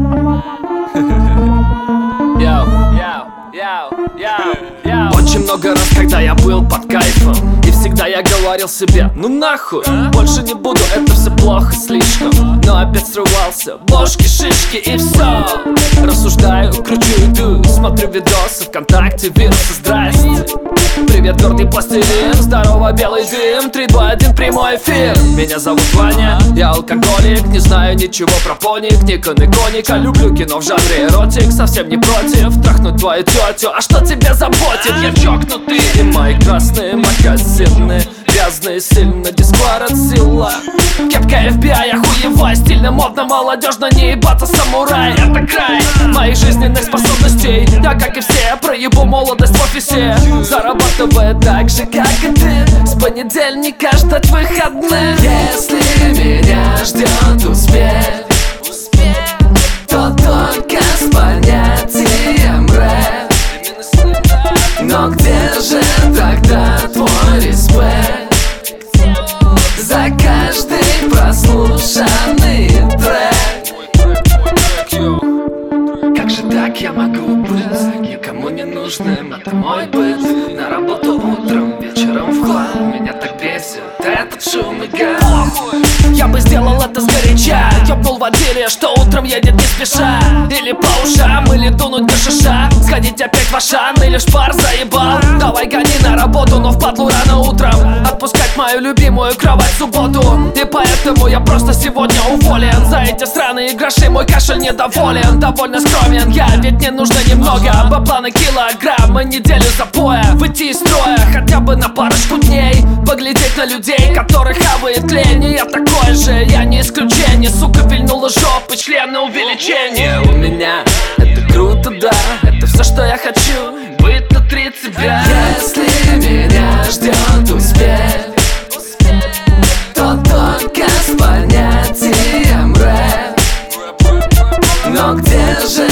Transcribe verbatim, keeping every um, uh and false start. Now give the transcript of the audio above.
Очень много раз, когда я был под кайфом, и всегда я говорил себе: ну нахуй, больше не буду, это все плохо слишком. Но опять срывался, ложки, шишки и все. Рассуждаю, кручу, иду, смотрю видосы ВКонтакте, вирусы, здрасте. Привет, гордый пластилин, здорово, белый дым, три, два, один, прямой эфир. Меня зовут Ваня, я алкоголик, не знаю ничего про поник, Никон и коника. Люблю кино в жанре эротик, совсем не против трахнуть твою тетю. А что тебя заботит? Я чокнутый, и мои красные магазины грязные, сильно дискварат сила. Кепка эф би ай, охуевай, стильно, модно, молодежно, не ебаться самурай. Это край моих жизненных способностей. Я, как и все, проебу молодость в офисе, зарабатывая так же, как и ты, с понедельника ждать выходных. Если меня ждет успех, то только с понятием рэп. Но где же тогда твой респект за каждый прослушанный трек? Как же так я могу быть никому не нужным? Это мой быт. На работу утром, вечером в хлам. Меня так бесит этот шум и гам. Я бы сделал это сгоряча, ёбнул в отделе, что утром едет не спеша. Или по ушам, или дунуть до шиша, сходить опять в Ашан, или шпар заебал. Давай гони на работу, но впадлу рано утром отпускать мою любимую кровать в субботу. И поэтому я просто сегодня уволен. За эти сраные гроши мой кашель недоволен. Довольно скромен я, ведь мне нужно немного бабла на килограмм и неделю запоя. Выйти из строя хотя бы на парочку дней, поглядеть на людей, которых хавает лень. И я такой же, я не исключение. Сука, вильнула жопы, член на увеличение. У меня это круто, да, это все, что я хочу, быть внутри тебя. Если меня ждет успех, то только с понятием рэп. Но где же